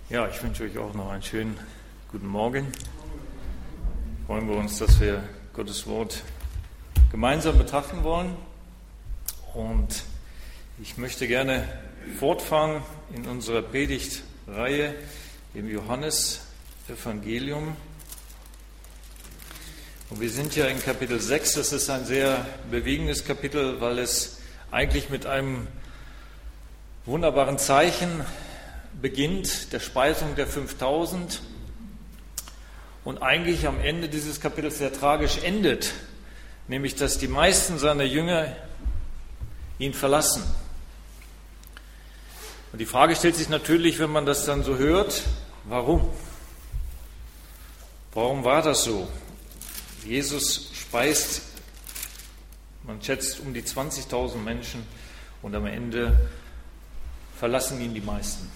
Ja, ich wünsche euch auch noch einen schönen guten Morgen. Freuen wir uns, dass wir Gottes Wort gemeinsam betrachten wollen. Und ich möchte gerne fortfahren in unserer Predigtreihe im Johannes-Evangelium. Und wir sind ja in Kapitel 6. Das ist ein sehr bewegendes Kapitel, weil es eigentlich mit einem wunderbaren Zeichen beginnt, der Speisung der 5000 und eigentlich am Ende dieses Kapitels sehr tragisch endet, nämlich dass die meisten seiner Jünger ihn verlassen. Und die Frage stellt sich natürlich, wenn man das dann so hört, warum? Warum war das so? Jesus speist, man schätzt, um die 20.000 Menschen und am Ende verlassen ihn die meisten.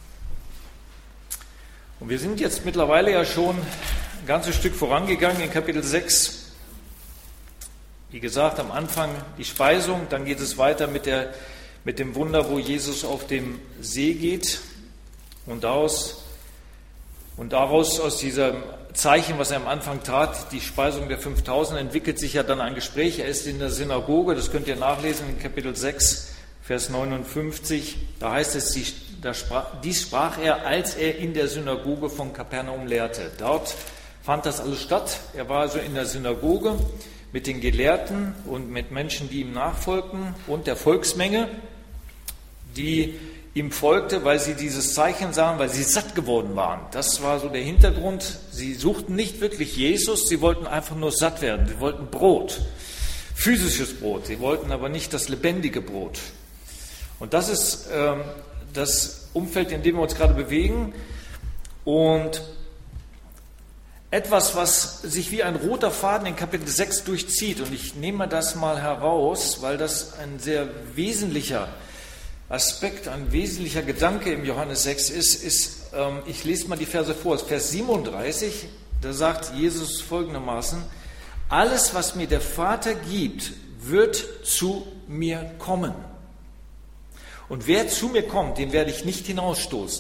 Und wir sind jetzt mittlerweile ja schon ein ganzes Stück vorangegangen in Kapitel 6. Wie gesagt, am Anfang die Speisung, dann geht es weiter mit dem Wunder, wo Jesus auf dem See geht. Und daraus aus diesem Zeichen, was er am Anfang tat, die Speisung der 5000, entwickelt sich ja dann ein Gespräch. Er ist in der Synagoge, das könnt ihr nachlesen in Kapitel 6, Vers 59. Da heißt es, dies sprach er, als er in der Synagoge von Kapernaum lehrte. Dort fand das alles statt. Er war also in der Synagoge mit den Gelehrten und mit Menschen, die ihm nachfolgten und der Volksmenge, die ihm folgte, weil sie dieses Zeichen sahen, weil sie satt geworden waren. Das war so der Hintergrund. Sie suchten nicht wirklich Jesus, sie wollten einfach nur satt werden. Sie wollten Brot, physisches Brot. Sie wollten aber nicht das lebendige Brot. Und das ist das Umfeld, in dem wir uns gerade bewegen. Und etwas, was sich wie ein roter Faden in Kapitel 6 durchzieht, und ich nehme das mal heraus, weil das ein sehr wesentlicher Aspekt, ein wesentlicher Gedanke im Johannes 6 ist, ich lese mal die Verse vor, Vers 37, da sagt Jesus folgendermaßen: Alles, was mir der Vater gibt, wird zu mir kommen. Und wer zu mir kommt, den werde ich nicht hinausstoßen.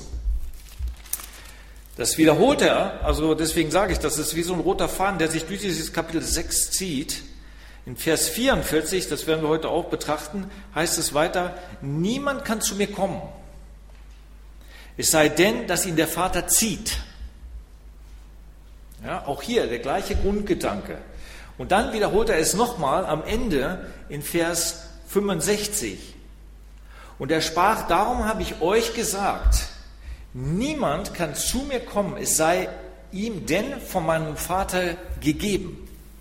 Das wiederholt er, also deswegen sage ich, das ist wie so ein roter Faden, der sich durch dieses Kapitel 6 zieht. In Vers 44, das werden wir heute auch betrachten, heißt es weiter: Niemand kann zu mir kommen, es sei denn, dass ihn der Vater zieht. Ja, auch hier der gleiche Grundgedanke. Und dann wiederholt er es nochmal am Ende in Vers 65. Und er sprach: Darum habe ich euch gesagt, niemand kann zu mir kommen, es sei ihm denn von meinem Vater gegeben.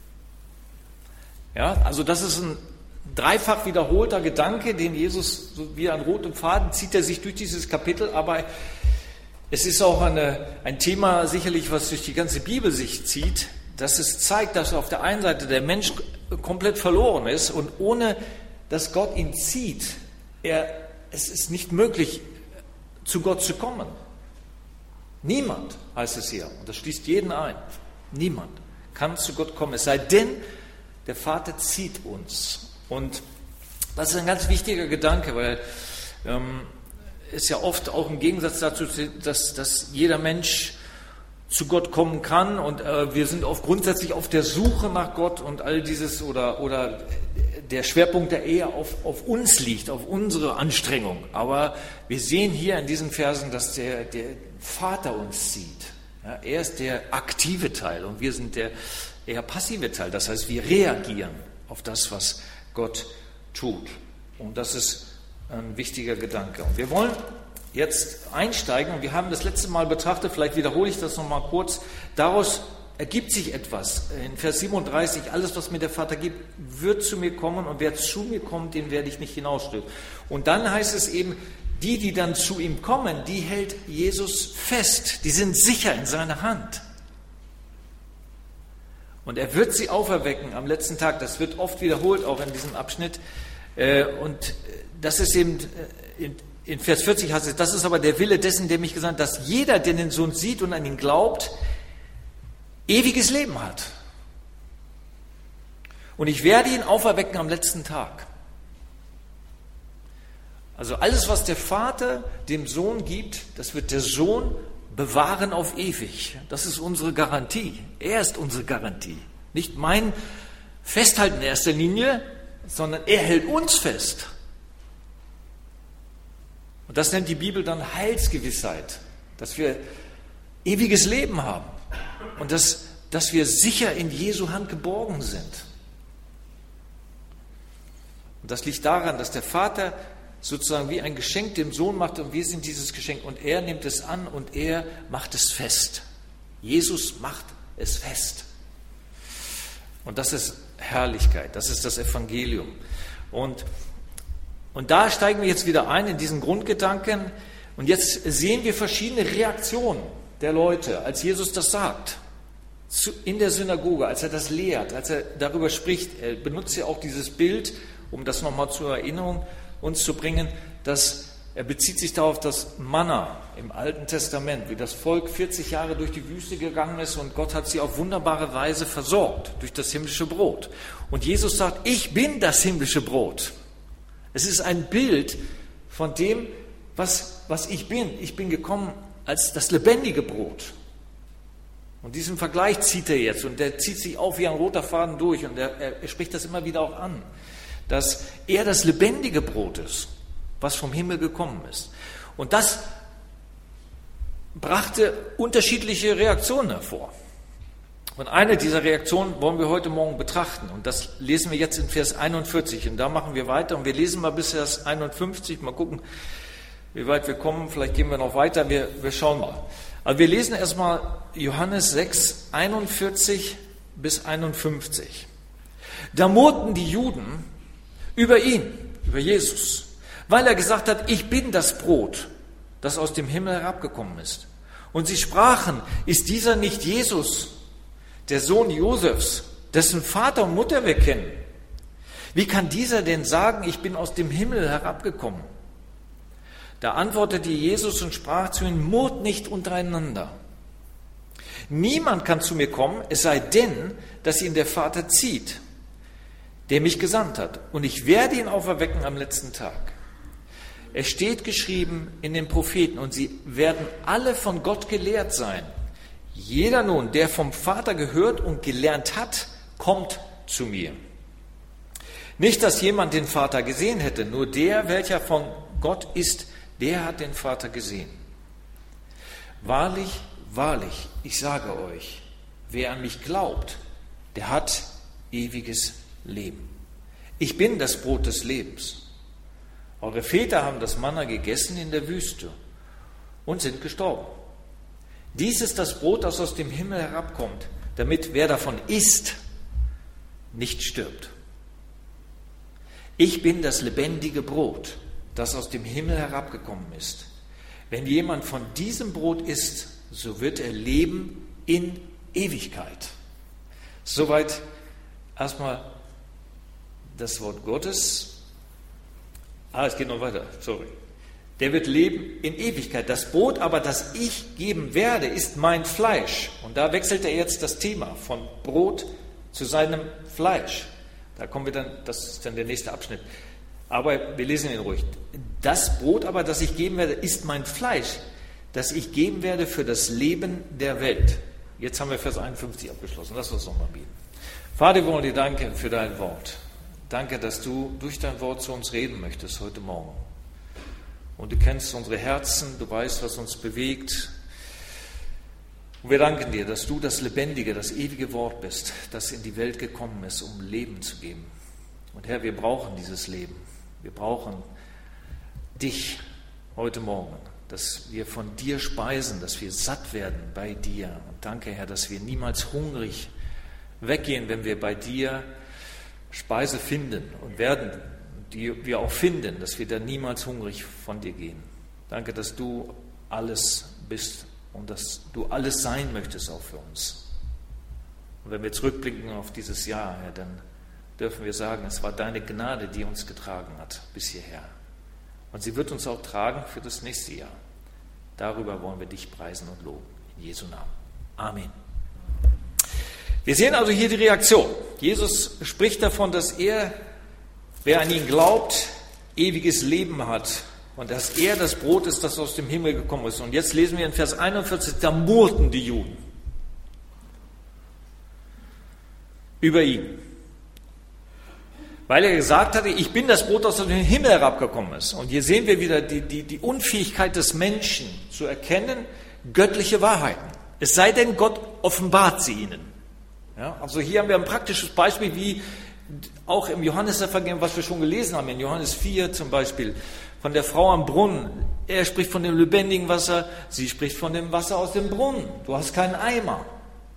Ja, also das ist ein dreifach wiederholter Gedanke, den Jesus so wie ein roten Faden zieht er sich durch dieses Kapitel, aber es ist auch ein Thema sicherlich, was durch die ganze Bibel sich zieht, dass es zeigt, dass auf der einen Seite der Mensch komplett verloren ist und ohne dass Gott ihn zieht, es ist nicht möglich, zu Gott zu kommen. Niemand, heißt es hier, und das schließt jeden ein, niemand kann zu Gott kommen, es sei denn, der Vater zieht uns. Und das ist ein ganz wichtiger Gedanke, weil es ja oft auch im Gegensatz dazu ist, dass jeder Mensch zu Gott kommen kann und wir sind oft grundsätzlich auf der Suche nach Gott und all dieses oder der Schwerpunkt, der eher auf uns liegt, auf unsere Anstrengung. Aber wir sehen hier in diesen Versen, dass der Vater uns zieht. Ja, er ist der aktive Teil und wir sind der eher passive Teil. Das heißt, wir reagieren auf das, was Gott tut. Und das ist ein wichtiger Gedanke. Und wir wollen jetzt einsteigen und wir haben das letzte Mal betrachtet, vielleicht wiederhole ich das nochmal kurz, daraus ergibt sich etwas. In Vers 37, alles, was mir der Vater gibt, wird zu mir kommen und wer zu mir kommt, den werde ich nicht hinausstößen. Und dann heißt es eben, die dann zu ihm kommen, die hält Jesus fest, die sind sicher in seiner Hand. Und er wird sie auferwecken am letzten Tag, das wird oft wiederholt, auch in diesem Abschnitt. Und das ist eben, in Vers 40 heißt es, das ist aber der Wille dessen, der mich gesandt hat, dass jeder, der den Sohn sieht und an ihn glaubt, ewiges Leben hat. Und ich werde ihn auferwecken am letzten Tag. Also alles, was der Vater dem Sohn gibt, das wird der Sohn bewahren auf ewig. Das ist unsere Garantie. Er ist unsere Garantie. Nicht mein Festhalten in erster Linie, sondern er hält uns fest. Und das nennt die Bibel dann Heilsgewissheit, dass wir ewiges Leben haben und dass wir sicher in Jesu Hand geborgen sind. Und das liegt daran, dass der Vater sozusagen wie ein Geschenk dem Sohn macht und wir sind dieses Geschenk und er nimmt es an und er macht es fest. Jesus macht es fest. Und das ist Herrlichkeit, das ist das Evangelium. Und da steigen wir jetzt wieder ein in diesen Grundgedanken und jetzt sehen wir verschiedene Reaktionen der Leute, als Jesus das sagt. In der Synagoge, als er das lehrt, als er darüber spricht, er benutzt ja auch dieses Bild, um das nochmal zur Erinnerung uns zu bringen, dass er bezieht sich darauf, dass Manna im Alten Testament, wie das Volk 40 Jahre durch die Wüste gegangen ist und Gott hat sie auf wunderbare Weise versorgt durch das himmlische Brot. Und Jesus sagt, ich bin das himmlische Brot. Es ist ein Bild von dem, was ich bin. Ich bin gekommen als das lebendige Brot. Und diesen Vergleich zieht er jetzt und der zieht sich auf wie ein roter Faden durch und er spricht das immer wieder auch an, dass er das lebendige Brot ist, was vom Himmel gekommen ist. Und das brachte unterschiedliche Reaktionen hervor. Und eine dieser Reaktionen wollen wir heute Morgen betrachten. Und das lesen wir jetzt in Vers 41. Und da machen wir weiter. Und wir lesen mal bis Vers 51. Mal gucken, wie weit wir kommen. Vielleicht gehen wir noch weiter. Wir schauen mal. Also wir lesen erstmal Johannes 6, 41 bis 51. Da murrten die Juden über ihn, über Jesus, weil er gesagt hat, ich bin das Brot, das aus dem Himmel herabgekommen ist. Und sie sprachen, ist dieser nicht Jesus, der Sohn Josefs, dessen Vater und Mutter wir kennen? Wie kann dieser denn sagen, ich bin aus dem Himmel herabgekommen? Da antwortete Jesus und sprach zu ihnen, murrt nicht untereinander. Niemand kann zu mir kommen, es sei denn, dass ihn der Vater zieht, der mich gesandt hat. Und ich werde ihn auferwecken am letzten Tag. Es steht geschrieben in den Propheten, und sie werden alle von Gott gelehrt sein. Jeder nun, der vom Vater gehört und gelernt hat, kommt zu mir. Nicht, dass jemand den Vater gesehen hätte, nur der, welcher von Gott ist, der hat den Vater gesehen. Wahrlich, wahrlich, ich sage euch, wer an mich glaubt, der hat ewiges Leben. Ich bin das Brot des Lebens. Eure Väter haben das Manna gegessen in der Wüste und sind gestorben. Dies ist das Brot, das aus dem Himmel herabkommt, damit wer davon isst, nicht stirbt. Ich bin das lebendige Brot, das aus dem Himmel herabgekommen ist. Wenn jemand von diesem Brot isst, so wird er leben in Ewigkeit. Soweit erstmal das Wort Gottes. Es geht noch weiter, sorry. Der wird leben in Ewigkeit. Das Brot aber, das ich geben werde, ist mein Fleisch. Und da wechselt er jetzt das Thema von Brot zu seinem Fleisch. Da kommen wir dann, das ist dann der nächste Abschnitt. Aber wir lesen ihn ruhig. Das Brot aber, das ich geben werde, ist mein Fleisch, das ich geben werde für das Leben der Welt. Jetzt haben wir Vers 51 abgeschlossen. Lass uns nochmal beten. Vater, wir wollen dir danken für dein Wort. Danke, dass du durch dein Wort zu uns reden möchtest heute Morgen. Und du kennst unsere Herzen, du weißt, was uns bewegt. Und wir danken dir, dass du das lebendige, das ewige Wort bist, das in die Welt gekommen ist, um Leben zu geben. Und Herr, wir brauchen dieses Leben. Wir brauchen dich heute Morgen, dass wir von dir speisen, dass wir satt werden bei dir. Und danke, Herr, dass wir niemals hungrig weggehen, wenn wir bei dir Speise finden und werden, die wir auch finden, dass wir dann niemals hungrig von dir gehen. Danke, dass du alles bist und dass du alles sein möchtest auch für uns. Und wenn wir zurückblicken auf dieses Jahr, Herr, dann dürfen wir sagen, es war deine Gnade, die uns getragen hat bis hierher. Und sie wird uns auch tragen für das nächste Jahr. Darüber wollen wir dich preisen und loben. In Jesu Namen. Amen. Wir sehen also hier die Reaktion. Jesus spricht davon, dass wer an ihn glaubt, ewiges Leben hat und dass er das Brot ist, das aus dem Himmel gekommen ist. Und jetzt lesen wir in Vers 41, da murrten die Juden über ihn, weil er gesagt hatte, ich bin das Brot, das aus dem Himmel herabgekommen ist. Und hier sehen wir wieder die Unfähigkeit des Menschen zu erkennen, göttliche Wahrheiten. Es sei denn, Gott offenbart sie ihnen. Ja, also hier haben wir ein praktisches Beispiel, wie auch im Johannesevangelium, was wir schon gelesen haben, in Johannes 4 zum Beispiel, von der Frau am Brunnen. Er spricht von dem lebendigen Wasser, sie spricht von dem Wasser aus dem Brunnen. Du hast keinen Eimer.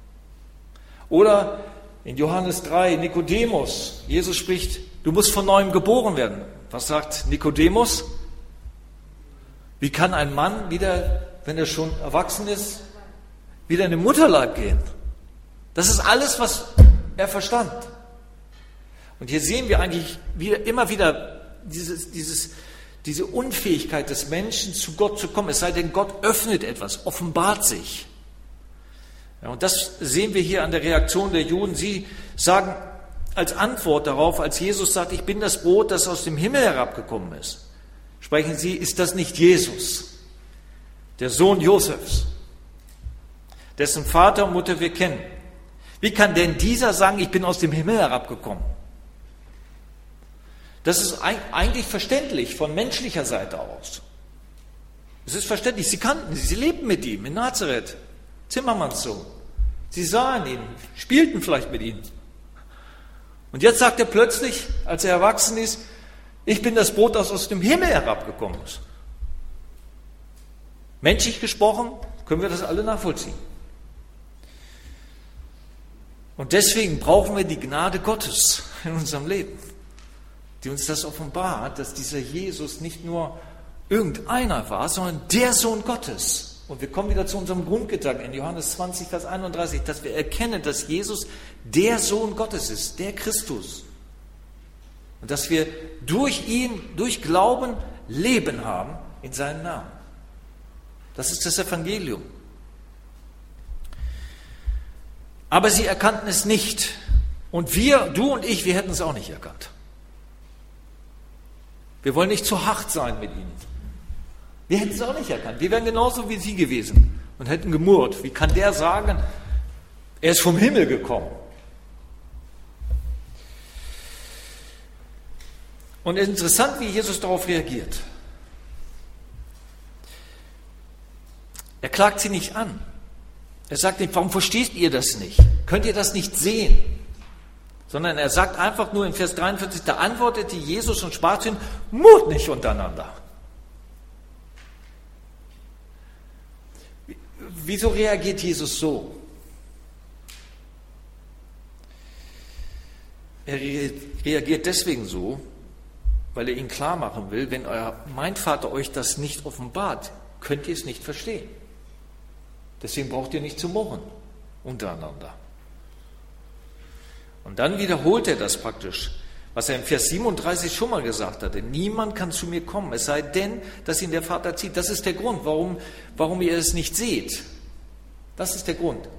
Oder in Johannes 3, Nikodemus. Jesus spricht, du musst von neuem geboren werden. Was sagt Nikodemus? Wie kann ein Mann wieder, wenn er schon erwachsen ist, wieder in den Mutterleib gehen? Das ist alles, was er verstand. Und hier sehen wir eigentlich immer wieder diese Unfähigkeit des Menschen, zu Gott zu kommen. Es sei denn, Gott öffnet etwas, offenbart sich. Ja, und das sehen wir hier an der Reaktion der Juden. Sie sagen als Antwort darauf, als Jesus sagt, ich bin das Brot, das aus dem Himmel herabgekommen ist, sprechen sie, ist das nicht Jesus, der Sohn Josefs, dessen Vater und Mutter wir kennen? Wie kann denn dieser sagen, ich bin aus dem Himmel herabgekommen? Das ist eigentlich verständlich von menschlicher Seite aus. Es ist verständlich, sie kannten ihn, sie lebten mit ihm in Nazareth, Zimmermannssohn. Sie sahen ihn, spielten vielleicht mit ihm. Und jetzt sagt er plötzlich, als er erwachsen ist, ich bin das Brot, das aus dem Himmel herabgekommen ist. Menschlich gesprochen können wir das alle nachvollziehen. Und deswegen brauchen wir die Gnade Gottes in unserem Leben, die uns das offenbart, dass dieser Jesus nicht nur irgendeiner war, sondern der Sohn Gottes. Und wir kommen wieder zu unserem Grundgedanken in Johannes 20, Vers 31, dass wir erkennen, dass Jesus der Sohn Gottes ist, der Christus. Und dass wir durch ihn, durch Glauben, Leben haben in seinem Namen. Das ist das Evangelium. Aber sie erkannten es nicht. Und wir, du und ich, wir hätten es auch nicht erkannt. Wir wollen nicht zu hart sein mit ihnen. Wir hätten es auch nicht erkannt. Wir wären genauso wie sie gewesen und hätten gemurrt. Wie kann der sagen, er ist vom Himmel gekommen? Und es ist interessant, wie Jesus darauf reagiert. Er klagt sie nicht an. Er sagt nicht, warum versteht ihr das nicht? Könnt ihr das nicht sehen? Sondern er sagt einfach nur in Vers 43, da antwortete Jesus und sprach zu ihnen, murrt nicht untereinander. Wieso reagiert Jesus so? Er reagiert deswegen so, weil er ihnen klar machen will, wenn mein Vater euch das nicht offenbart, könnt ihr es nicht verstehen. Deswegen braucht ihr nicht zu murren untereinander. Und dann wiederholt er das praktisch, was er in Vers 37 schon mal gesagt hatte. Niemand kann zu mir kommen, es sei denn, dass ihn der Vater zieht. Das ist der Grund, warum ihr es nicht seht. Das ist der Grund.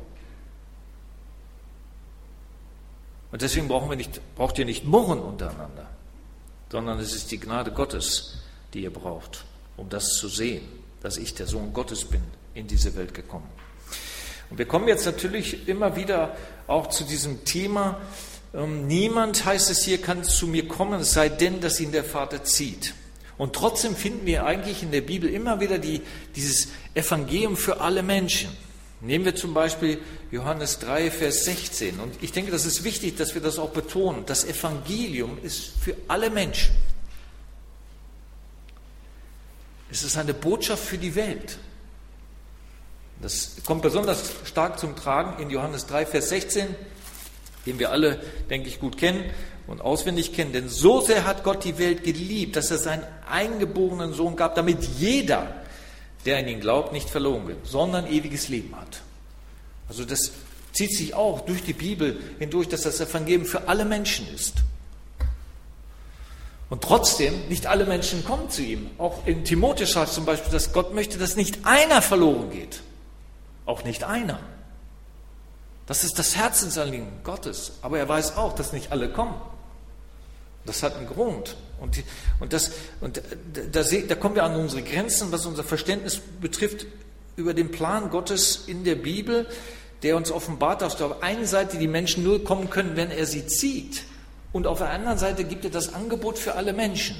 Und deswegen braucht ihr nicht murren untereinander, sondern es ist die Gnade Gottes, die ihr braucht, um das zu sehen, dass ich der Sohn Gottes bin, in diese Welt gekommen. Und wir kommen jetzt natürlich immer wieder auch zu diesem Thema, niemand, heißt es hier, kann zu mir kommen, es sei denn, dass ihn der Vater zieht. Und trotzdem finden wir eigentlich in der Bibel immer wieder dieses Evangelium für alle Menschen. Nehmen wir zum Beispiel Johannes 3, Vers 16. Und ich denke, das ist wichtig, dass wir das auch betonen. Das Evangelium ist für alle Menschen. Es ist eine Botschaft für die Welt. Das kommt besonders stark zum Tragen in Johannes 3, Vers 16, den wir alle, denke ich, gut kennen und auswendig kennen. Denn so sehr hat Gott die Welt geliebt, dass er seinen eingeborenen Sohn gab, damit jeder, der an ihn glaubt, nicht verloren wird, sondern ewiges Leben hat. Also das zieht sich auch durch die Bibel hindurch, dass das Evangelium für alle Menschen ist. Und trotzdem, nicht alle Menschen kommen zu ihm. Auch in Timotheus schreibt zum Beispiel, dass Gott möchte, dass nicht einer verloren geht. Auch nicht einer. Das ist das Herzensanliegen Gottes. Aber er weiß auch, dass nicht alle kommen. Das hat einen Grund. Da kommen wir an unsere Grenzen, was unser Verständnis betrifft, über den Plan Gottes in der Bibel, der uns offenbart, dass auf der einen Seite die Menschen nur kommen können, wenn er sie zieht. Und auf der anderen Seite gibt er das Angebot für alle Menschen.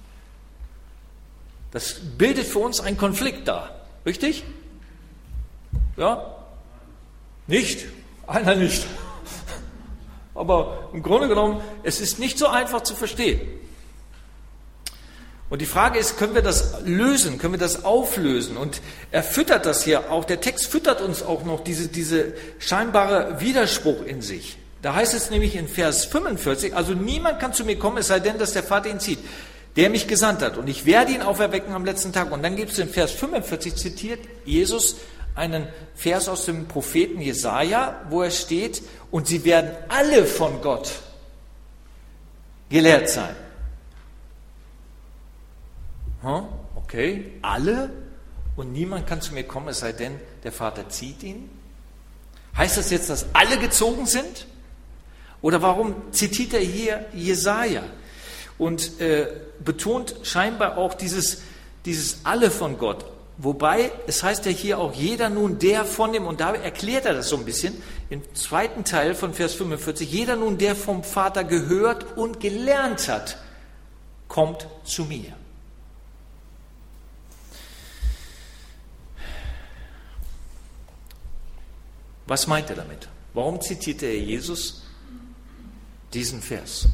Das bildet für uns einen Konflikt dar. Richtig? Ja? Nicht? Einer nicht. Aber im Grunde genommen, es ist nicht so einfach zu verstehen. Und die Frage ist, können wir das lösen, können wir das auflösen? Und er füttert das hier auch, der Text füttert uns auch noch diese scheinbare Widerspruch in sich. Da heißt es nämlich in Vers 45, also niemand kann zu mir kommen, es sei denn, dass der Vater ihn zieht, der mich gesandt hat. Und ich werde ihn auferwecken am letzten Tag. Und dann gibt es in Vers 45, zitiert Jesus einen Vers aus dem Propheten Jesaja, wo er steht, und sie werden alle von Gott gelehrt sein. Okay, alle und niemand kann zu mir kommen, es sei denn, der Vater zieht ihn. Heißt das jetzt, dass alle gezogen sind? Oder warum zitiert er hier Jesaja? Und betont scheinbar auch dieses alle von Gott. Wobei, es heißt ja hier auch jeder nun der von dem, und da erklärt er das so ein bisschen, im zweiten Teil von Vers 45, jeder nun der vom Vater gehört und gelernt hat, kommt zu mir. Was meint er damit? Warum zitiert er Jesus diesen Vers?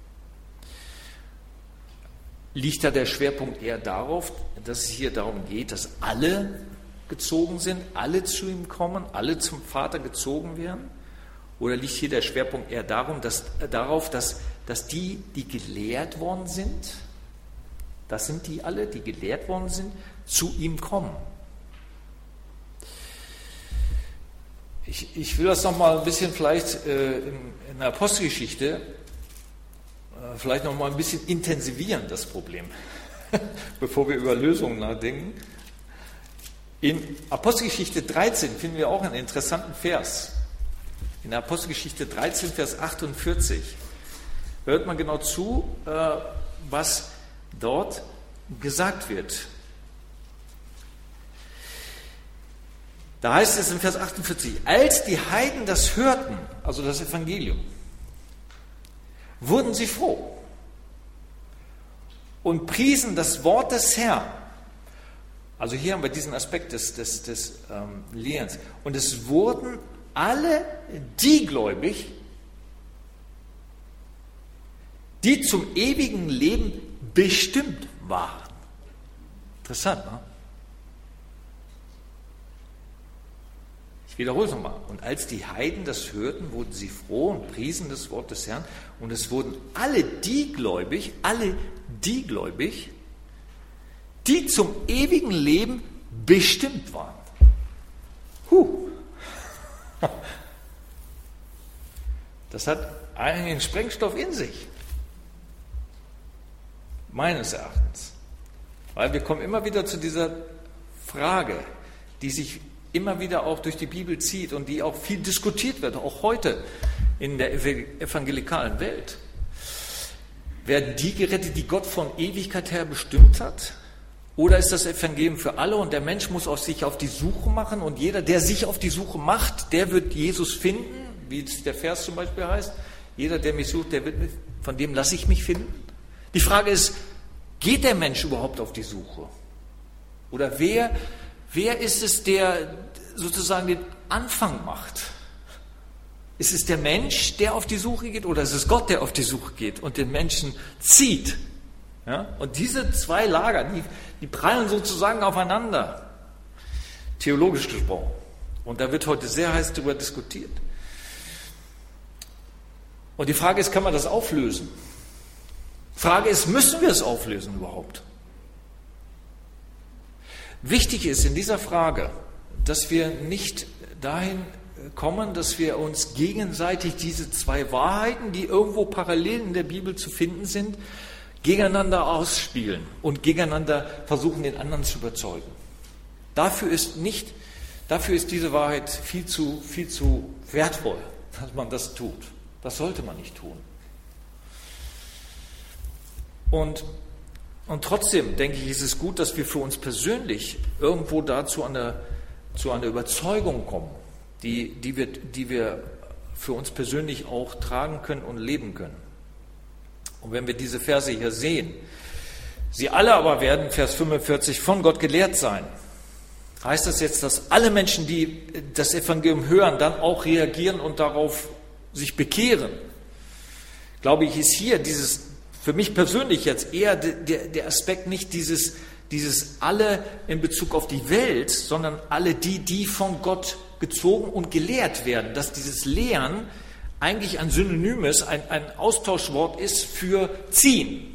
Liegt da der Schwerpunkt eher darauf, dass es hier darum geht, dass alle gezogen sind, alle zu ihm kommen, alle zum Vater gezogen werden? Oder liegt hier der Schwerpunkt eher darauf, dass die gelehrt worden sind, das sind die alle, die gelehrt worden sind, zu ihm kommen? Ich will das nochmal ein bisschen vielleicht in der Apostelgeschichte vielleicht nochmal ein bisschen intensivieren, das Problem, bevor wir über Lösungen nachdenken. In Apostelgeschichte 13 finden wir auch einen interessanten Vers. In der Apostelgeschichte 13, Vers 48 hört man genau zu, was dort gesagt wird. Da heißt es in Vers 48, als die Heiden das hörten, also das Evangelium, wurden sie froh und priesen das Wort des Herrn. Also hier haben wir diesen Aspekt des Lehrens. Und es wurden alle die gläubig, die zum ewigen Leben bestimmt waren. Interessant, ne? Ich wiederhole es nochmal. Und als die Heiden das hörten, wurden sie froh und priesen das Wort des Herrn. Und es wurden alle die gläubig, die zum ewigen Leben bestimmt waren. Das hat einen Sprengstoff in sich. Meines Erachtens. Weil wir kommen immer wieder zu dieser Frage, die sich immer wieder auch durch die Bibel zieht und die auch viel diskutiert wird, auch heute in der evangelikalen Welt. Werden die gerettet, die Gott von Ewigkeit her bestimmt hat? Oder ist das Evangelium für alle und der Mensch muss sich auf die Suche machen und jeder, der sich auf die Suche macht, der wird Jesus finden, wie es der Vers zum Beispiel heißt. Jeder, der mich sucht, von dem lasse ich mich finden. Die Frage ist, geht der Mensch überhaupt auf die Suche? Oder wer ist es, der sozusagen den Anfang macht? Ist es der Mensch, der auf die Suche geht, oder ist es Gott, der auf die Suche geht und den Menschen zieht? Ja? Und diese zwei Lager, die prallen sozusagen aufeinander, theologisch gesprochen. Und da wird heute sehr heiß darüber diskutiert. Und die Frage ist, kann man das auflösen? Die Frage ist, müssen wir es auflösen überhaupt? Wichtig ist in dieser Frage, dass wir nicht dahin kommen, dass wir uns gegenseitig diese zwei Wahrheiten, die irgendwo parallel in der Bibel zu finden sind, gegeneinander ausspielen und gegeneinander versuchen, den anderen zu überzeugen. Dafür ist diese Wahrheit viel zu wertvoll, dass man das tut. Das sollte man nicht tun. Und trotzdem, denke ich, ist es gut, dass wir für uns persönlich irgendwo dazu zu einer Überzeugung kommen, die wir für uns persönlich auch tragen können und leben können. Und wenn wir diese Verse hier sehen, sie alle aber werden, Vers 45, von Gott gelehrt sein. Heißt das jetzt, dass alle Menschen, die das Evangelium hören, dann auch reagieren und darauf sich bekehren? Glaube ich, ist hier für mich persönlich jetzt eher der Aspekt nicht dieses alle in Bezug auf die Welt, sondern alle die von Gott gezogen und gelehrt werden. Dass dieses Lehren eigentlich ein Synonym ist, ein Austauschwort ist für ziehen.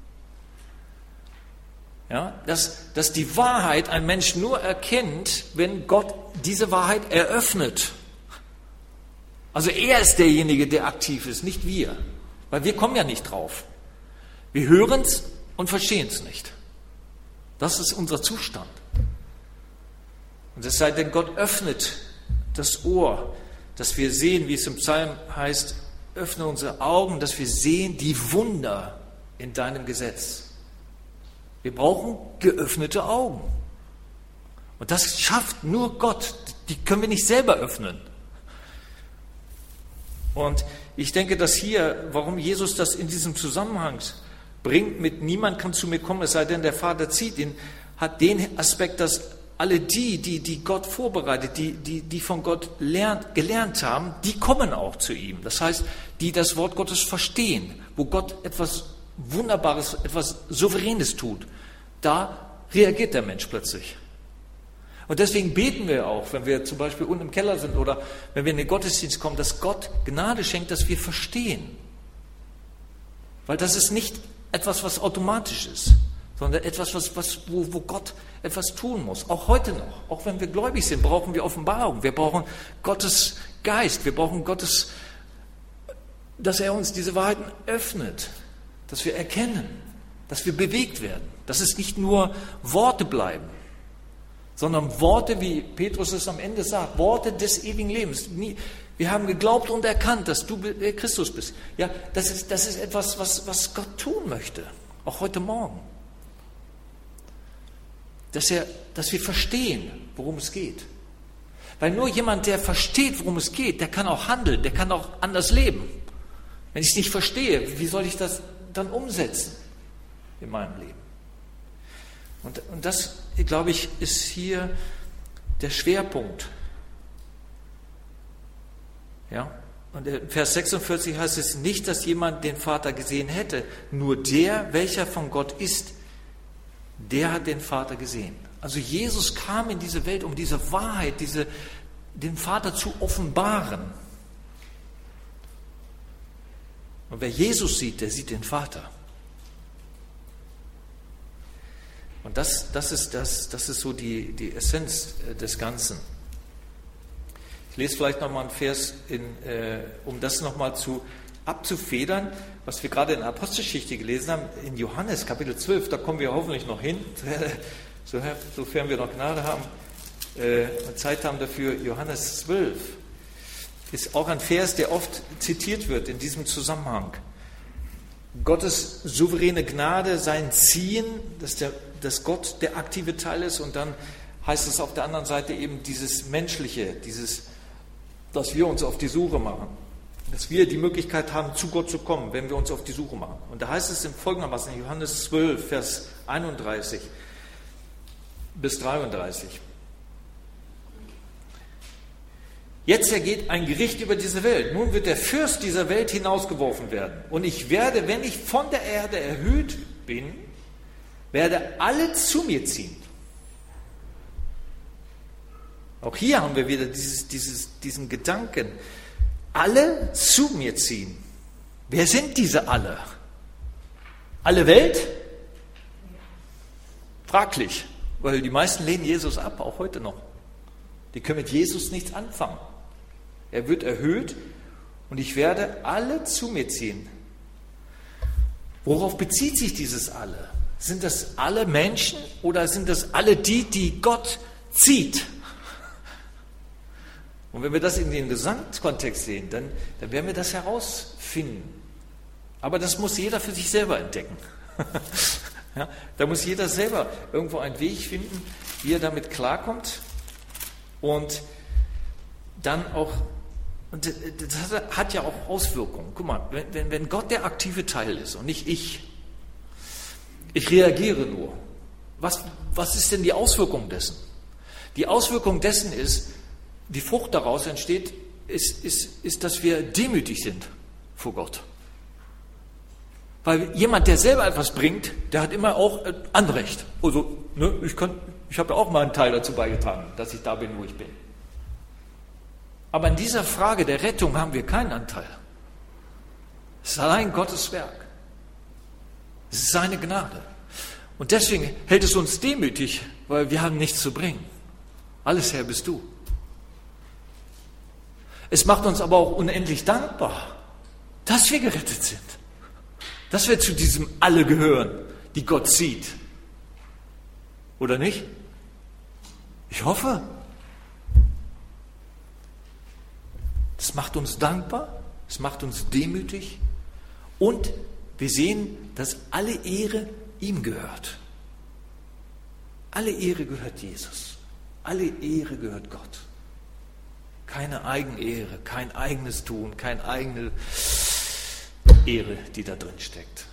Ja, dass die Wahrheit ein Mensch nur erkennt, wenn Gott diese Wahrheit eröffnet. Also er ist derjenige, der aktiv ist, nicht wir. Weil wir kommen ja nicht drauf. Wir hören es und verstehen es nicht. Das ist unser Zustand. Und es sei denn, Gott öffnet das Ohr, dass wir sehen, wie es im Psalm heißt, öffne unsere Augen, dass wir sehen die Wunder in deinem Gesetz. Wir brauchen geöffnete Augen. Und das schafft nur Gott. Die können wir nicht selber öffnen. Und ich denke, dass hier, warum Jesus das in diesem Zusammenhang bringt, mit niemand kann zu mir kommen, es sei denn, der Vater zieht ihn, hat den Aspekt, dass alle die Gott vorbereitet, die von Gott gelernt haben, die kommen auch zu ihm. Das heißt, die das Wort Gottes verstehen, wo Gott etwas Wunderbares, etwas Souveränes tut, da reagiert der Mensch plötzlich. Und deswegen beten wir auch, wenn wir zum Beispiel unten im Keller sind oder wenn wir in den Gottesdienst kommen, dass Gott Gnade schenkt, dass wir verstehen. Weil das ist nicht etwas, was automatisch ist, sondern etwas, wo Gott etwas tun muss. Auch heute noch, auch wenn wir gläubig sind, brauchen wir Offenbarung. Wir brauchen Gottes Geist, wir brauchen Gottes, dass er uns diese Wahrheiten öffnet, dass wir erkennen, dass wir bewegt werden, dass es nicht nur Worte bleiben, sondern Worte, wie Petrus es am Ende sagt, Worte des ewigen Lebens. Wir haben geglaubt und erkannt, dass du Christus bist. Ja, das ist etwas, was Gott tun möchte, auch heute Morgen. Dass wir verstehen, worum es geht. Weil nur jemand, der versteht, worum es geht, der kann auch handeln, der kann auch anders leben. Wenn ich es nicht verstehe, wie soll ich das dann umsetzen in meinem Leben? Und das, glaube ich, ist hier der Schwerpunkt. Ja? Und in Vers 46 heißt es nicht, dass jemand den Vater gesehen hätte. Nur der, welcher von Gott ist, der hat den Vater gesehen. Also Jesus kam in diese Welt, um diese Wahrheit, den Vater zu offenbaren. Und wer Jesus sieht, der sieht den Vater. Und das ist so die Essenz des Ganzen. Ich lese vielleicht nochmal einen Vers, um das nochmal abzufedern, was wir gerade in der Apostelgeschichte gelesen haben, in Johannes Kapitel 12, da kommen wir hoffentlich noch hin, sofern wir noch Gnade haben und Zeit haben dafür. Johannes 12 ist auch ein Vers, der oft zitiert wird in diesem Zusammenhang. Gottes souveräne Gnade, sein Ziehen, dass Gott der aktive Teil ist, und dann heißt es auf der anderen Seite eben dieses Menschliche, dass wir uns auf die Suche machen, dass wir die Möglichkeit haben, zu Gott zu kommen, wenn wir uns auf die Suche machen. Und da heißt es in folgendermaßen, in Johannes 12, Vers 31 bis 33. Jetzt ergeht ein Gericht über diese Welt. Nun wird der Fürst dieser Welt hinausgeworfen werden. Und ich werde, wenn ich von der Erde erhöht bin, werde alle zu mir ziehen. Auch hier haben wir wieder diesen Gedanken. Alle zu mir ziehen. Wer sind diese alle? Alle Welt? Fraglich, weil die meisten lehnen Jesus ab, auch heute noch. Die können mit Jesus nichts anfangen. Er wird erhöht und ich werde alle zu mir ziehen. Worauf bezieht sich dieses alle? Sind das alle Menschen oder sind das alle die Gott zieht? Und wenn wir das in den Gesamtkontext sehen, dann werden wir das herausfinden. Aber das muss jeder für sich selber entdecken. Ja, da muss jeder selber irgendwo einen Weg finden, wie er damit klarkommt und dann auch, und das hat ja auch Auswirkungen. Guck mal, wenn Gott der aktive Teil ist und nicht ich reagiere nur, was ist denn die Auswirkung dessen? Die Auswirkung dessen ist, die Frucht daraus entsteht, ist, dass wir demütig sind vor Gott. Weil jemand, der selber etwas bringt, der hat immer auch Anrecht. Also, ne, ich habe ja auch mal einen Teil dazu beigetragen, dass ich da bin, wo ich bin. Aber in dieser Frage der Rettung haben wir keinen Anteil. Es ist allein Gottes Werk. Es ist seine Gnade. Und deswegen hält es uns demütig, weil wir haben nichts zu bringen. Alles Herr bist du. Es macht uns aber auch unendlich dankbar, dass wir gerettet sind. Dass wir zu diesem Alle gehören, die Gott sieht. Oder nicht? Ich hoffe. Das macht uns dankbar, es macht uns demütig und wir sehen, dass alle Ehre ihm gehört. Alle Ehre gehört Jesus. Alle Ehre gehört Gott. Keine Eigenehre, kein eigenes Tun, keine eigene Ehre, die da drin steckt.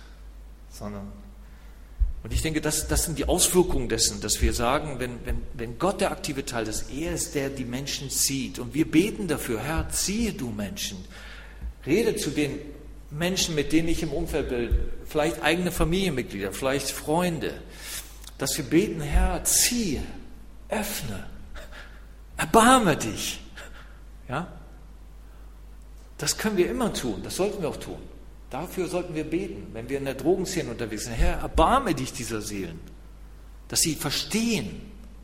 Und ich denke, das sind die Auswirkungen dessen, dass wir sagen, wenn Gott der aktive Teil ist, er ist der die Menschen zieht. Und wir beten dafür, Herr, ziehe du Menschen. Rede zu den Menschen, mit denen ich im Umfeld bin, vielleicht eigene Familienmitglieder, vielleicht Freunde, dass wir beten, Herr, ziehe, öffne, erbarme dich. Ja? Das können wir immer tun, das sollten wir auch tun. Dafür sollten wir beten, wenn wir in der Drogenszene unterwegs sind. Herr, erbarme dich dieser Seelen, dass sie verstehen.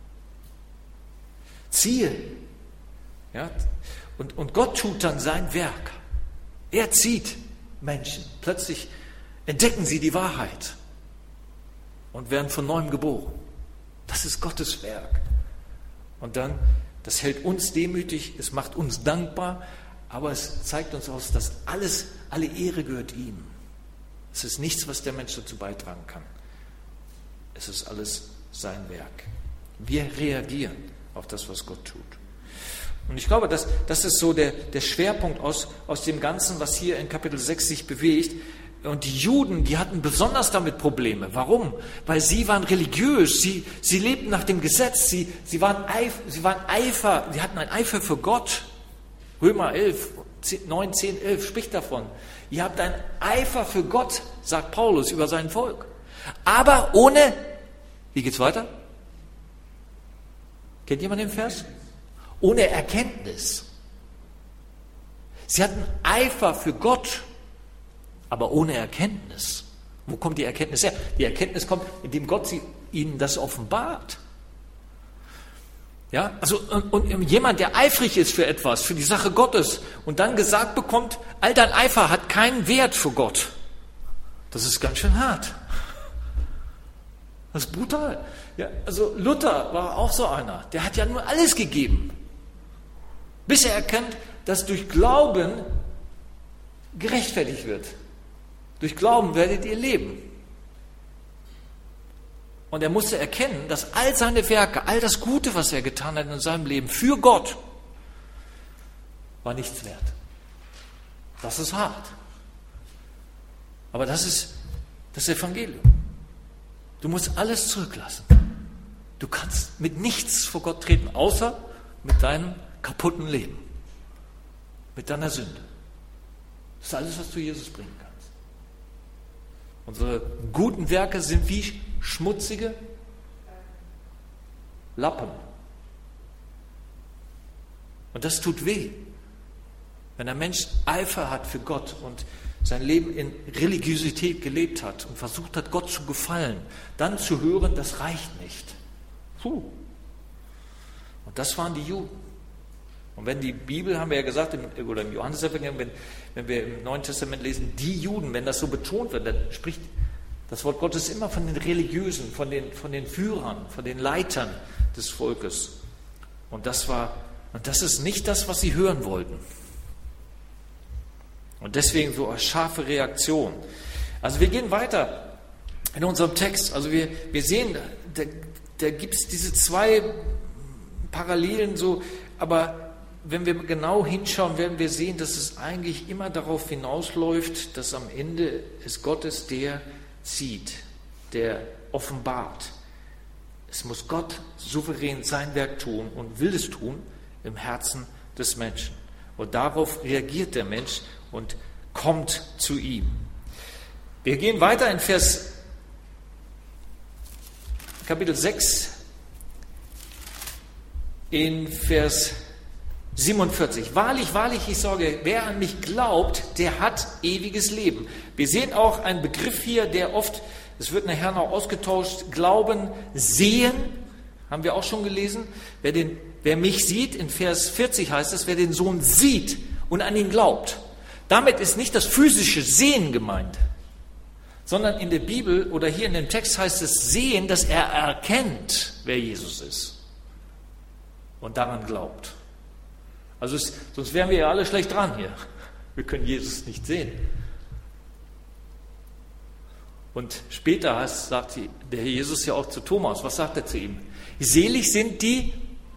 Ziehe. Ja? Und Gott tut dann sein Werk. Er zieht Menschen. Plötzlich entdecken sie die Wahrheit und werden von neuem geboren. Das ist Gottes Werk. Und dann, das hält uns demütig, es macht uns dankbar, aber es zeigt uns aus, dass alle Ehre gehört ihm. Es ist nichts, was der Mensch dazu beitragen kann. Es ist alles sein Werk. Wir reagieren auf das, was Gott tut. Und ich glaube, das ist so der Schwerpunkt aus dem Ganzen, was hier in Kapitel 6 sich bewegt. Und die Juden, die hatten besonders damit Probleme. Warum? Weil sie waren religiös, sie lebten nach dem Gesetz, sie hatten einen Eifer für Gott. Römer 11, 9, 10, 11 spricht davon. Ihr habt einen Eifer für Gott, sagt Paulus über sein Volk. Aber ohne, wie geht's weiter? Kennt jemand den Vers? Ohne Erkenntnis. Sie hatten Eifer für Gott, aber ohne Erkenntnis. Wo kommt die Erkenntnis her? Die Erkenntnis kommt, indem Gott ihnen das offenbart. Ja, also und jemand, der eifrig ist für etwas, für die Sache Gottes und dann gesagt bekommt, all dein Eifer hat keinen Wert für Gott. Das ist ganz schön hart. Das ist brutal. Ja, also Luther war auch so einer, der hat ja nur alles gegeben, bis er erkennt, dass durch Glauben gerechtfertigt wird. Durch Glauben werdet ihr leben. Und er musste erkennen, dass all seine Werke, all das Gute, was er getan hat in seinem Leben für Gott, war nichts wert. Das ist hart. Aber das ist das Evangelium. Du musst alles zurücklassen. Du kannst mit nichts vor Gott treten, außer mit deinem kaputten Leben. Mit deiner Sünde. Das ist alles, was du Jesus bringen kannst. Unsere guten Werke sind wie schmutzige Lappen. Und das tut weh. Wenn ein Mensch Eifer hat für Gott und sein Leben in Religiosität gelebt hat und versucht hat, Gott zu gefallen, dann zu hören, das reicht nicht. Puh. Und das waren die Juden. Und wenn die Bibel, haben wir ja gesagt, oder im Johannesevangelium, wenn wir im Neuen Testament lesen, die Juden, wenn das so betont wird, dann spricht das Wort Gottes immer von den Religiösen, von den Führern, von den Leitern des Volkes. Und das ist nicht das, was sie hören wollten. Und deswegen so eine scharfe Reaktion. Also wir gehen weiter in unserem Text. Also wir sehen, da gibt es diese zwei Parallelen so, aber wenn wir genau hinschauen, werden wir sehen, dass es eigentlich immer darauf hinausläuft, dass am Ende es Gott ist, der sieht, der offenbart. Es muss Gott souverän sein Werk tun und will es tun im Herzen des Menschen. Und darauf reagiert der Mensch und kommt zu ihm. Wir gehen weiter in Kapitel 6, in Vers 47. Wahrlich, wahrlich, ich sage, wer an mich glaubt, der hat ewiges Leben. Wir sehen auch einen Begriff hier, der oft, es wird nachher noch ausgetauscht, Glauben, sehen, haben wir auch schon gelesen. Wer mich sieht, in Vers 40 heißt es, wer den Sohn sieht und an ihn glaubt. Damit ist nicht das physische Sehen gemeint, sondern in der Bibel oder hier in dem Text heißt es sehen, dass er erkennt, wer Jesus ist und daran glaubt. Also sonst wären wir ja alle schlecht dran hier. Wir können Jesus nicht sehen. Und später sagt der Herr Jesus ja auch zu Thomas, was sagt er zu ihm? Selig sind die,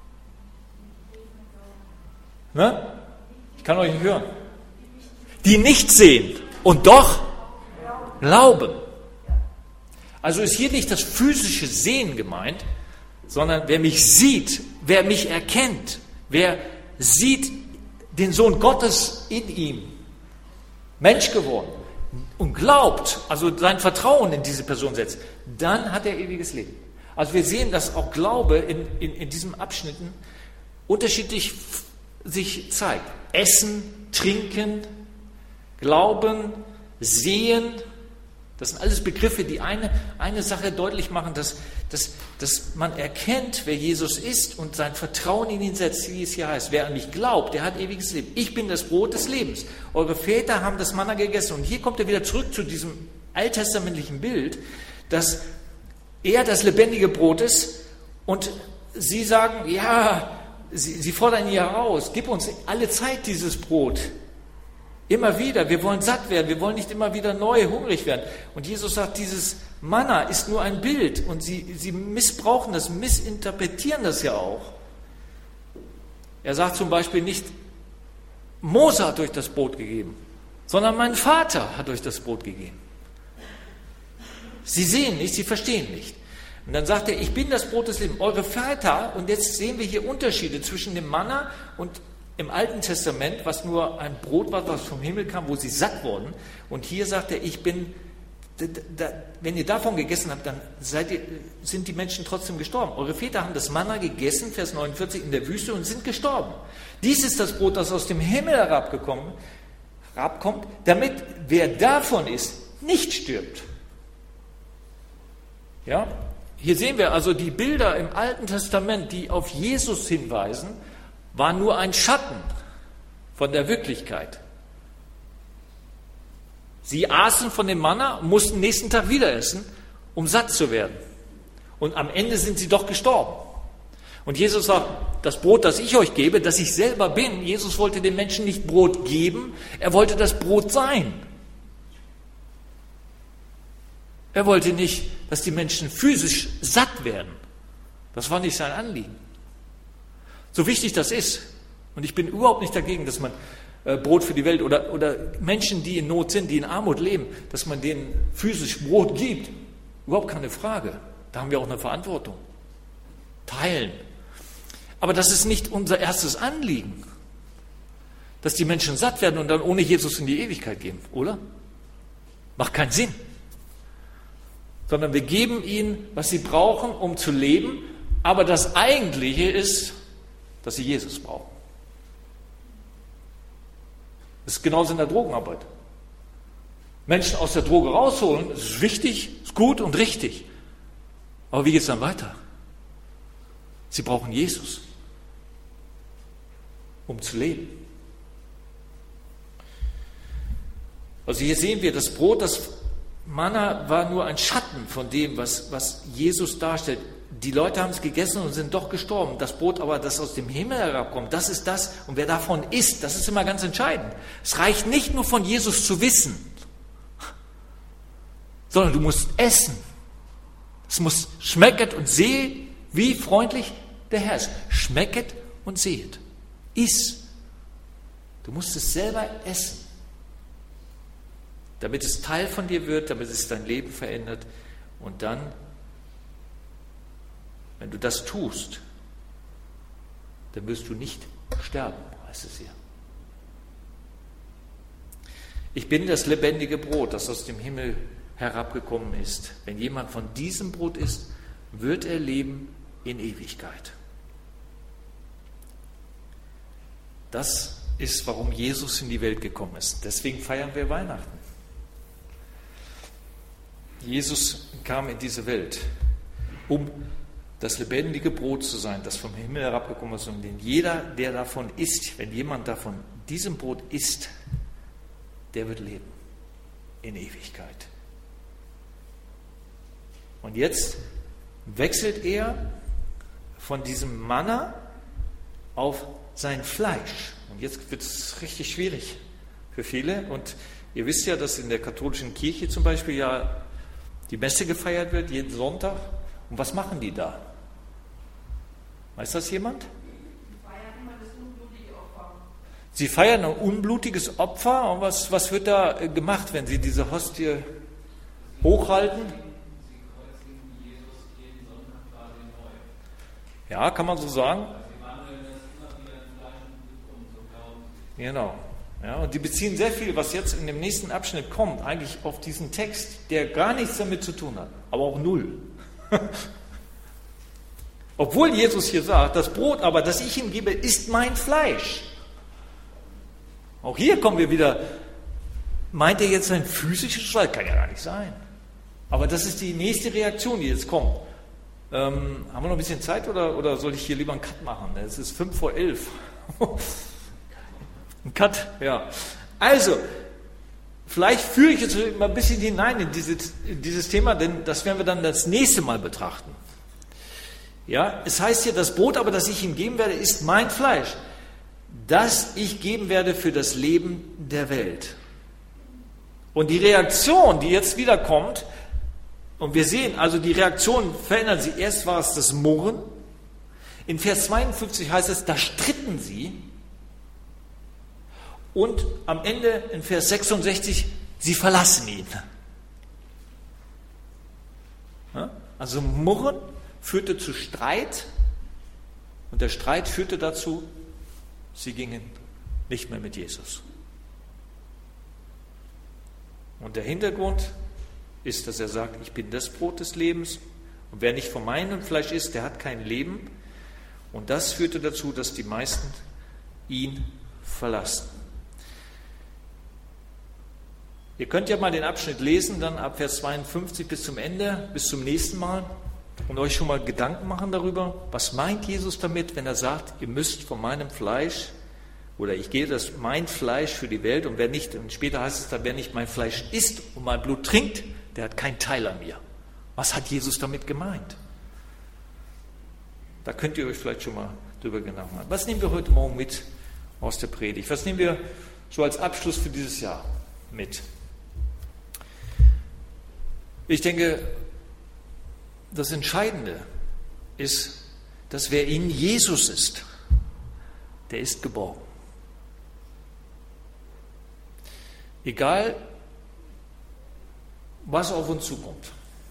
ich kann euch nicht hören, die nicht sehen und doch glauben. Also ist hier nicht das physische Sehen gemeint, sondern wer mich sieht, wer mich erkennt, wer sieht den Sohn Gottes in ihm, Mensch geworden und glaubt, also sein Vertrauen in diese Person setzt, dann hat er ewiges Leben. Also wir sehen, dass auch Glaube in diesen Abschnitten unterschiedlich sich zeigt. Essen, Trinken, Glauben, Sehen, das sind alles Begriffe, die eine Sache deutlich machen, dass man erkennt, wer Jesus ist und sein Vertrauen in ihn setzt, wie es hier heißt. Wer an mich glaubt, der hat ewiges Leben. Ich bin das Brot des Lebens. Eure Väter haben das Manna gegessen. Und hier kommt er wieder zurück zu diesem alttestamentlichen Bild, dass er das lebendige Brot ist und sie sagen, ja, sie fordern ihn heraus, gib uns alle Zeit dieses Brot. Immer wieder, wir wollen satt werden, wir wollen nicht immer wieder neu hungrig werden. Und Jesus sagt, dieses Manna ist nur ein Bild und sie missbrauchen das, missinterpretieren das ja auch. Er sagt zum Beispiel nicht, Mose hat euch das Brot gegeben, sondern mein Vater hat euch das Brot gegeben. Sie sehen nicht, sie verstehen nicht. Und dann sagt er, ich bin das Brot des Lebens, eure Väter, und jetzt sehen wir hier Unterschiede zwischen dem Manna und im Alten Testament, was nur ein Brot war, was vom Himmel kam, wo sie satt wurden. Und hier sagt er, wenn ihr davon gegessen habt, dann sind die Menschen trotzdem gestorben. Eure Väter haben das Manna gegessen, Vers 49, in der Wüste und sind gestorben. Dies ist das Brot, das aus dem Himmel herabkommt, damit wer davon isst, nicht stirbt. Ja? Hier sehen wir also die Bilder im Alten Testament, die auf Jesus hinweisen, war nur ein Schatten von der Wirklichkeit. Sie aßen von dem Manna und mussten nächsten Tag wieder essen, um satt zu werden. Und am Ende sind sie doch gestorben. Und Jesus sagt, das Brot, das ich euch gebe, das ich selber bin, Jesus wollte den Menschen nicht Brot geben, er wollte das Brot sein. Er wollte nicht, dass die Menschen physisch satt werden. Das war nicht sein Anliegen. So wichtig das ist, und ich bin überhaupt nicht dagegen, dass man Brot für die Welt oder Menschen, die in Not sind, die in Armut leben, dass man denen physisch Brot gibt. Überhaupt keine Frage. Da haben wir auch eine Verantwortung. Teilen. Aber das ist nicht unser erstes Anliegen, dass die Menschen satt werden und dann ohne Jesus in die Ewigkeit gehen, oder? Macht keinen Sinn. Sondern wir geben ihnen, was sie brauchen, um zu leben, aber das Eigentliche ist, dass sie Jesus brauchen. Das ist genauso in der Drogenarbeit. Menschen aus der Droge rausholen, das ist wichtig, ist gut und richtig. Aber wie geht es dann weiter? Sie brauchen Jesus, um zu leben. Also hier sehen wir, das Brot, das Manna war nur ein Schatten von dem, was Jesus darstellt. Die Leute haben es gegessen und sind doch gestorben. Das Brot aber, das aus dem Himmel herabkommt, das ist das. Und wer davon isst, das ist immer ganz entscheidend. Es reicht nicht nur von Jesus zu wissen, sondern du musst essen. Es muss schmecket und sehet, wie freundlich der Herr ist. Schmecket und sehet. Iss. Du musst es selber essen, damit es Teil von dir wird, damit es dein Leben verändert. Und dann, wenn du das tust, dann wirst du nicht sterben, heißt es hier. Ich bin das lebendige Brot, das aus dem Himmel herabgekommen ist. Wenn jemand von diesem Brot isst, wird er leben in Ewigkeit. Das ist, warum Jesus in die Welt gekommen ist. Deswegen feiern wir Weihnachten. Jesus kam in diese Welt, um das lebendige Brot zu sein, das vom Himmel herabgekommen ist. Und denn jeder, der davon isst, wenn jemand davon diesem Brot isst, der wird leben in Ewigkeit. Und jetzt wechselt er von diesem Manna auf sein Fleisch. Und jetzt wird es richtig schwierig für viele. Und ihr wisst ja, dass in der katholischen Kirche zum Beispiel ja die Messe gefeiert wird, jeden Sonntag. Und was machen die da? Weiß das jemand? Sie feiern ein unblutiges Opfer. Und was wird da gemacht, wenn sie diese Hostie hochhalten? Ja, kann man so sagen? Genau. Ja, und die beziehen sehr viel, was jetzt in dem nächsten Abschnitt kommt, eigentlich auf diesen Text, der gar nichts damit zu tun hat, aber auch null. Obwohl Jesus hier sagt, das Brot aber, das ich ihm gebe, ist mein Fleisch. Auch hier kommen wir wieder, meint er jetzt sein physisches Fleisch? Kann ja gar nicht sein. Aber das ist die nächste Reaktion, die jetzt kommt. Haben wir noch ein bisschen Zeit oder soll ich hier lieber einen Cut machen? Es ist 11:05. Ein Cut, ja. Also, vielleicht führe ich jetzt mal ein bisschen hinein in dieses Thema, denn das werden wir dann das nächste Mal betrachten. Ja, es heißt hier, das Brot aber, das ich ihm geben werde, ist mein Fleisch, das ich geben werde für das Leben der Welt. Und die Reaktion, die jetzt wieder kommt, und wir sehen, also die Reaktion verändert sich. Erst war es das Murren. In Vers 52 heißt es, da stritten sie. Und am Ende in Vers 66, sie verlassen ihn. Ja? Also Murren führte zu Streit. Und der Streit führte dazu, sie gingen nicht mehr mit Jesus. Und der Hintergrund ist, dass er sagt, ich bin das Brot des Lebens und wer nicht von meinem Fleisch isst, der hat kein Leben. Und das führte dazu, dass die meisten ihn verlassen. Ihr könnt ja mal den Abschnitt lesen, dann ab Vers 52 bis zum Ende, bis zum nächsten Mal und euch schon mal Gedanken machen darüber, was meint Jesus damit, wenn er sagt, ihr müsst von meinem Fleisch oder ich gebe das mein Fleisch für die Welt und wer nicht, und später heißt es dann, wer nicht mein Fleisch isst und mein Blut trinkt, der hat keinen Teil an mir. Was hat Jesus damit gemeint? Da könnt ihr euch vielleicht schon mal drüber Gedanken machen. Was nehmen wir heute Morgen mit aus der Predigt? Was nehmen wir so als Abschluss für dieses Jahr mit? Ich denke, das Entscheidende ist, dass wer in Jesus ist, der ist geborgen. Egal, was auf uns zukommt.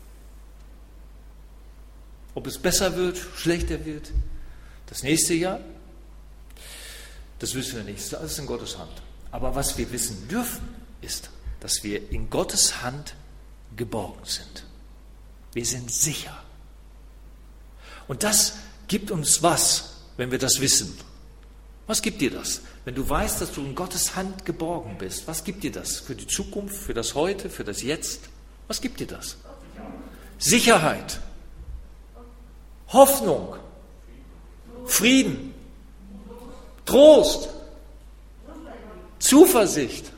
Ob es besser wird, schlechter wird, das nächste Jahr, das wissen wir nicht, das ist alles in Gottes Hand. Aber was wir wissen dürfen, ist, dass wir in Gottes Hand geborgen sind. Wir sind sicher. Und das gibt uns was, wenn wir das wissen. Was gibt dir das? Wenn du weißt, dass du in Gottes Hand geborgen bist, was gibt dir das? Für die Zukunft, für das Heute, für das Jetzt? Was gibt dir das? Sicherheit, Hoffnung, Frieden, Trost, Zuversicht,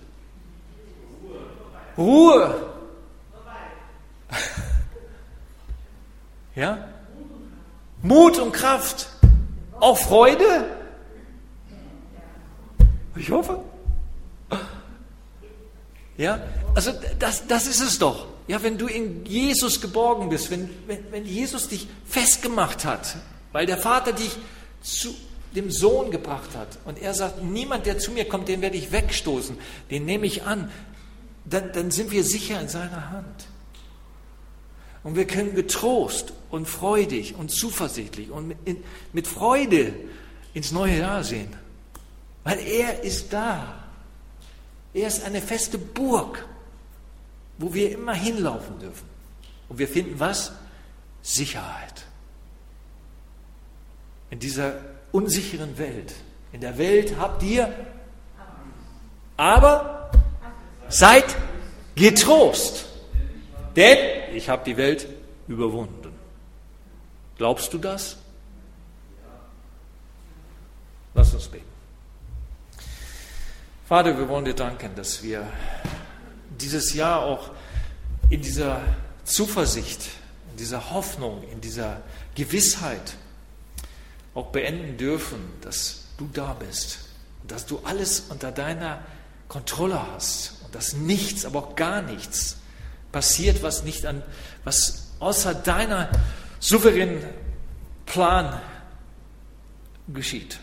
Ruhe. Ja? Mut und Kraft, auch Freude. Ich hoffe. Ja, also das ist es doch. Ja, wenn du in Jesus geborgen bist, wenn Jesus dich festgemacht hat, weil der Vater dich zu dem Sohn gebracht hat und er sagt, niemand, der zu mir kommt, den werde ich wegstoßen, den nehme ich an, dann sind wir sicher in seiner Hand. Und wir können getrost und freudig und zuversichtlich und mit Freude ins neue Jahr sehen, weil er ist da. Er ist eine feste Burg, wo wir immer hinlaufen dürfen. Und wir finden was? Sicherheit. In dieser unsicheren Welt. In der Welt habt ihr, aber seid getrost, denn ich habe die Welt überwunden. Glaubst du das? Lass uns beten. Vater, wir wollen dir danken, dass wir dieses Jahr auch in dieser Zuversicht, in dieser Hoffnung, in dieser Gewissheit auch beenden dürfen, dass du da bist und dass du alles unter deiner Kontrolle hast und dass nichts, aber auch gar nichts passiert, was außer deiner souveränen Plan geschieht.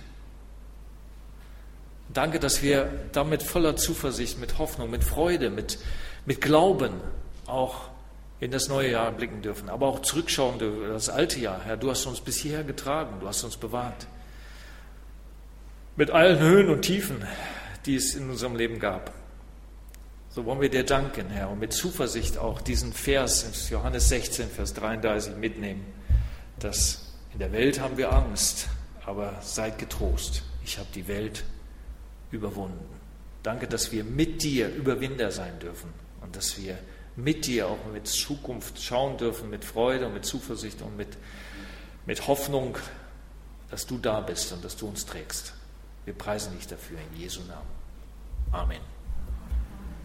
Danke, dass wir damit voller Zuversicht, mit Hoffnung, mit Freude, mit Glauben auch in das neue Jahr blicken dürfen, aber auch zurückschauen dürfen, das alte Jahr. Herr, du hast uns bis hierher getragen, du hast uns bewahrt. Mit allen Höhen und Tiefen, die es in unserem Leben gab. So wollen wir dir danken, Herr, und mit Zuversicht auch diesen Vers in Johannes 16, Vers 33 mitnehmen, dass in der Welt haben wir Angst, aber seid getrost, ich habe die Welt überwunden. Danke, dass wir mit dir Überwinder sein dürfen und dass wir mit dir auch mit Zukunft schauen dürfen, mit Freude und mit Zuversicht und mit Hoffnung, dass du da bist und dass du uns trägst. Wir preisen dich dafür in Jesu Namen. Amen.